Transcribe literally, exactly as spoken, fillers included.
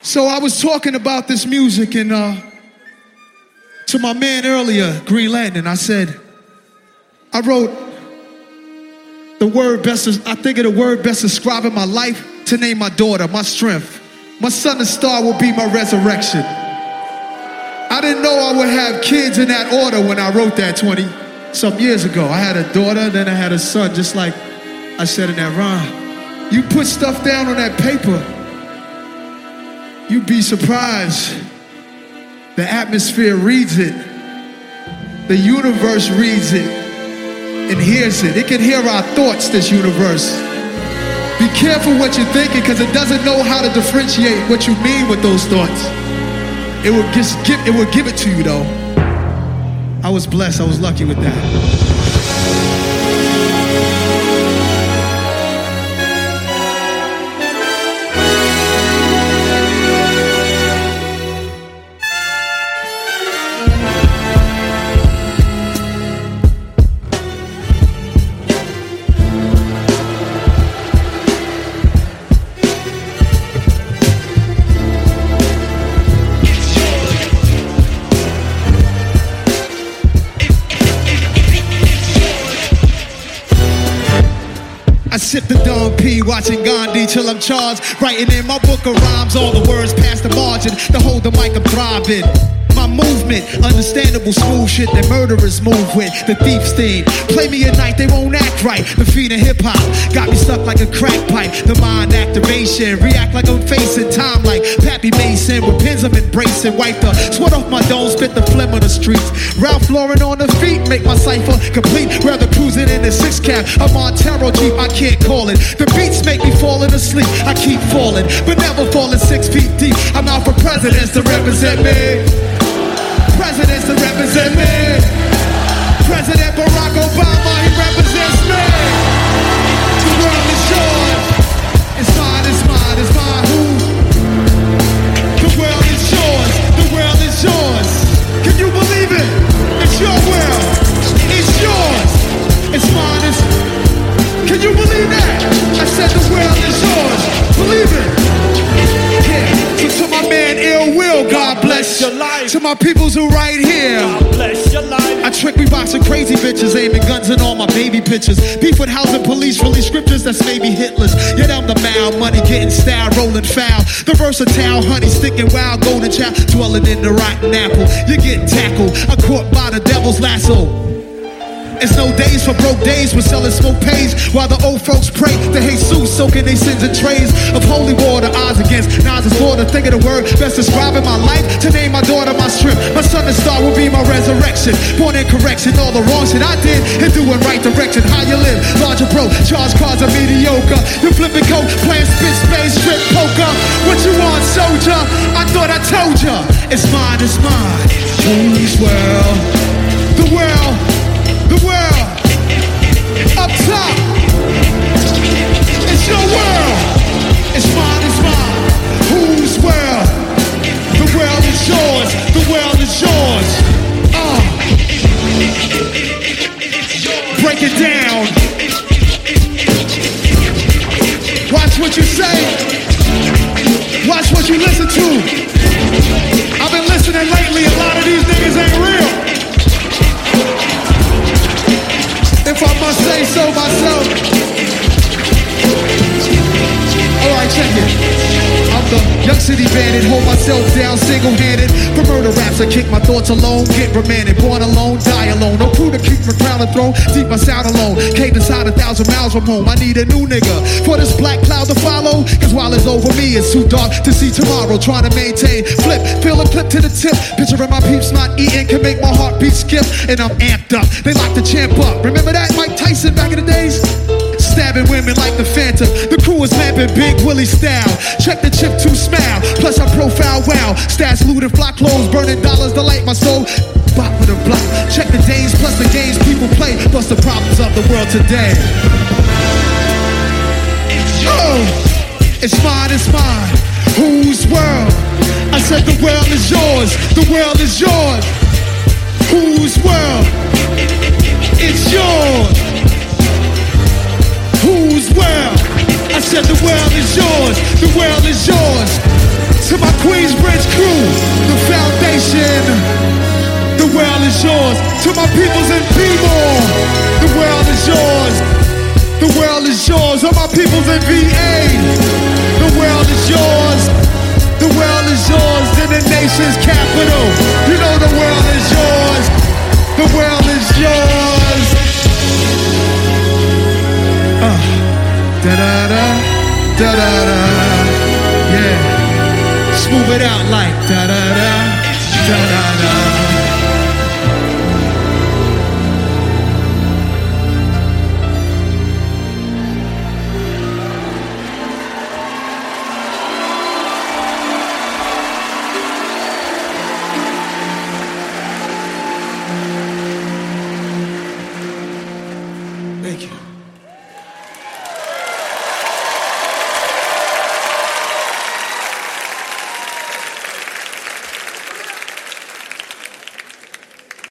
So I was talking about this music and uh, to my man earlier, Green Lantern, I said, I wrote the word best, I think of the word best describing my life to name my daughter, my strength. My sun and star will be my resurrection. I didn't know I would have kids in that order when I wrote that twenty some years ago. I had a daughter, then I had a son, just like I said in that rhyme. You put stuff down on that paper, you'd be surprised. The atmosphere reads it. The universe reads it and hears it. It can hear our thoughts, this universe. Be careful what you're thinking, because it doesn't know how to differentiate what you mean with those thoughts. It will just give, it will give it to you though. I was blessed, I was lucky with that. I sip the Don P, watching Gandhi till I'm charged. Writing in my book of rhymes, all the words past the margin. To hold the mic, I'm thriving. My movement, understandable smooth shit that murderers move with. The thief's theme. Play me at night, they won't act right. The feet of hip hop got me stuck like a crack pipe. The mind activation, react like I'm facing time like Pappy Mason. With pins I'm embracing, wipe the sweat off my dome, spit the phlegm on the streets. Ralph Lauren on the feet, make my cipher complete. Rather cruising in the six cap, a Montero Jeep, I can't call it. The beats make me falling asleep, I keep falling, but never falling six feet deep. I'm out for presidents to represent me. Presidents to represent me. President Barack Obama, he represents me. The world is yours. It's mine, it's mine, it's mine. Who? The world is yours. The world is yours. Can you believe it? It's your world. It's yours. It's mine, it's... Can you believe that? I said the world is yours. Believe it. Yeah. So to my man Ill Will, God bless your life. To my peoples who right here, God bless your life. I trick me boxing crazy bitches, aiming guns in all my baby pictures. Beef with housing police, release scriptures that's maybe Hitler's. Yet I'm the mal, money getting style, rolling foul. The versatile, honey sticking wild, golden child, dwelling in the rotten apple. You get tackled, I caught by the devil's lasso. It's no days for broke days, we're selling smoke pays while the old folks pray to Jesus, soaking their sins in trays of holy water. Odds against Nas's border. Think of the word best describing my life to name my daughter my strip. My sun and star will be my resurrection. Born in correction, all the wrong shit I did and doing right direction. How you live, larger bro, charge cards are mediocre. You flipping coke, playing spit space, strip poker. What you want, soldier? I thought I told ya. It's mine, it's mine. Whose world? The world. The world, up top, it's your world, it's mine, it's mine. Whose world? The world is yours, the world is yours. Uh. Break it down. Watch what you say. Watch what you listen to. I've been listening lately, a lot of these niggas ain't real. If I must say so myself. Alright, check it. I'm the young city bandit, hold myself down single-handed. For murder raps, I kick my thoughts alone, get remanded. Born alone, die alone. No crew to keep my crown and throne, deep my sound alone. Came inside a thousand miles from home. I need a new nigga for this black cloud to follow. Cause while it's over me, it's too dark to see tomorrow. Trying to maintain, flip, feel a clip to the tip. Picturing my peeps not eating can make my heartbeat skip. And I'm amped up, they like to champ up. Remember that Mike Tyson back in the days? Stabbing women like the Phantom. The crew is lamping Big Willie style. Check the chip to smile. Plus I profile wow. Stats looting, flock clothes, burning dollars to light my soul. Bop with a block. Check the days plus the games people play. Plus the problems of the world today. Oh, it's mine, it's mine. Whose world? I said the world is yours. The world is yours. Whose world? It's yours. Whose world? I said the world is yours. The world is yours. To my Queensbridge crew, the foundation, the world is yours. To my peoples in P-More, the world is yours. The world is yours. All my peoples in V A, the world is yours. The world is yours in the nation's capital. You know the world is yours. The world is yours. Uh, da-da-da, da-da-da, yeah. Smooth it out like da-da-da, da-da-da.